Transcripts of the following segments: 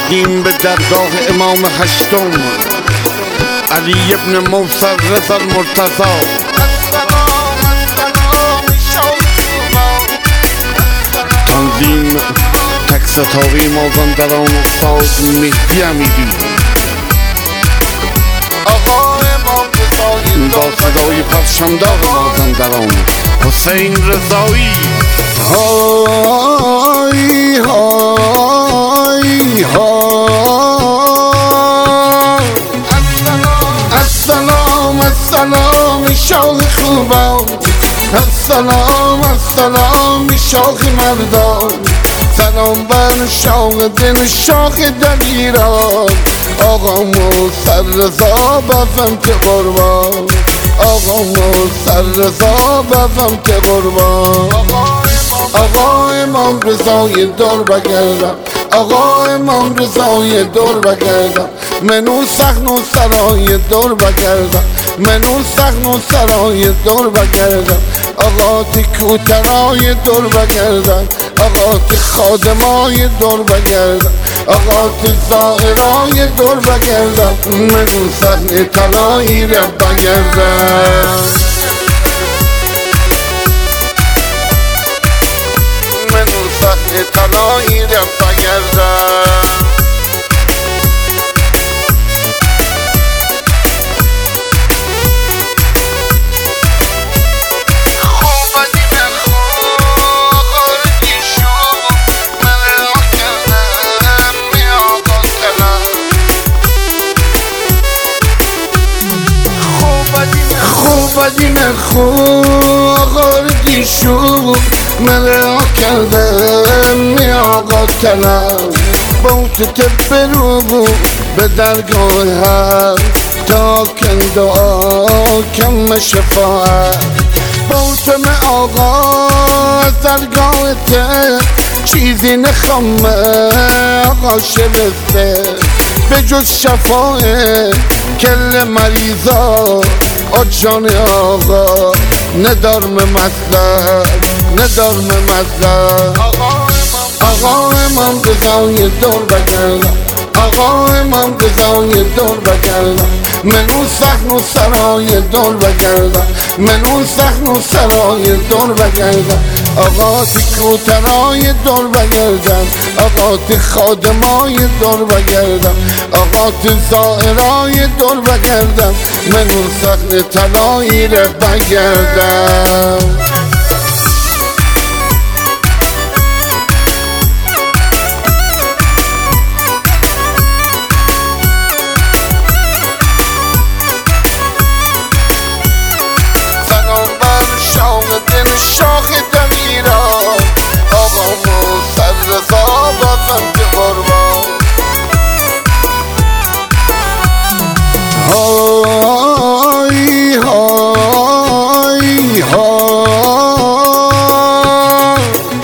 رفتیم به درگاه امام هشتم علی ابن موسی رضا المرتضی. تنظیم تک ستاره مازندران استاد مهدی امیری با صدای پرچمدار مازندران حسین رضایی. های های های السلام السلام شاخ خوبان، السلام السلام شاخ مردان، سلام بر شاخ دل شاخ دلیران. آقا موسی رضا بفهم که قربان، آقا موسی رضا بفهم که قربان. آقا امام رضای دور بگردم، آقا امام رضای دور بگردم، منو سخن و سرای دور بگردم، منو سخن و سرای دور بگردم. آقا تی کوترای دور بگردم، آقا تی خادمای دور بگردم، آقا تی زائرای دور بگردم، منو سخن طلایی را بگردم، منو سخن طلایی را بگردم. بدیم خوردی شو مرا کردم می آقا تنم بوت تبرو به درگاه هر تا کن دعا کم شفاعت. بوت می آقا درگاه ته چیزی نخوام آقا شبسته به جز شفاعت کل مریضا جان آقا ندارم مطلب، ندارم مطلب. آقا امام رضای دور بگردم، آقا امام رضای دور بگردم، منو سخن و سرای دور بگردم، منو سخن و سرای دور بگردم. آقا تی کوترای دور بگردم، آقا تی خادمای دور بگردم، آقا تی زائرای دور بگردم، منو سخن طلایی را بگردم. سلام بر شاخ دل شاخ دلیران، آقا موسی رضا بفهم که قربان. های های های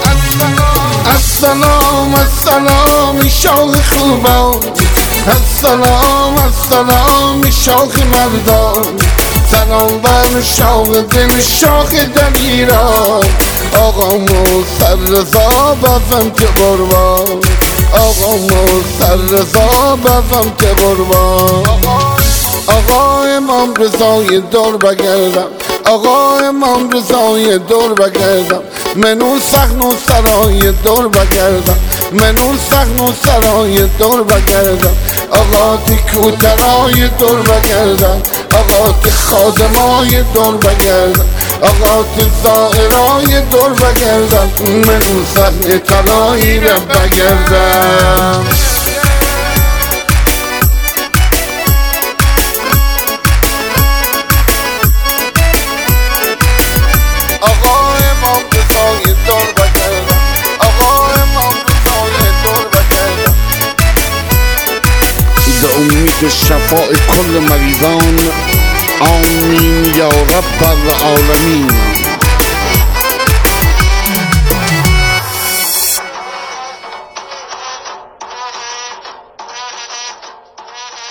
السلام السلام شاخ خوبان، السلام السلام شاخ مردان، سلام بر شاخ دل شاخ دلیران. آقا موسی رضا بفهم که قربان، آقا موسی رضا بفهم که قربان. آقا امام رضای دور بگردم، آقا امام رضای دور بگردم، منو سخن و سرای دور بگردم، منو سخن و سرای دور بگردم. آقا تی کوترای دور بگردم، آقا تی خادمای دور بگردم، آقا تی زائرای دور بگردم، منو سخن طلایی را بگردم. آقا امام رضای دور بگردم، آقا امام رضای دور بگردم. به امید شفاء کل مریضان آمین یا رب العالمین.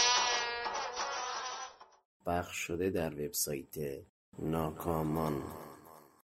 پخش شده در وبسایت ناکامان.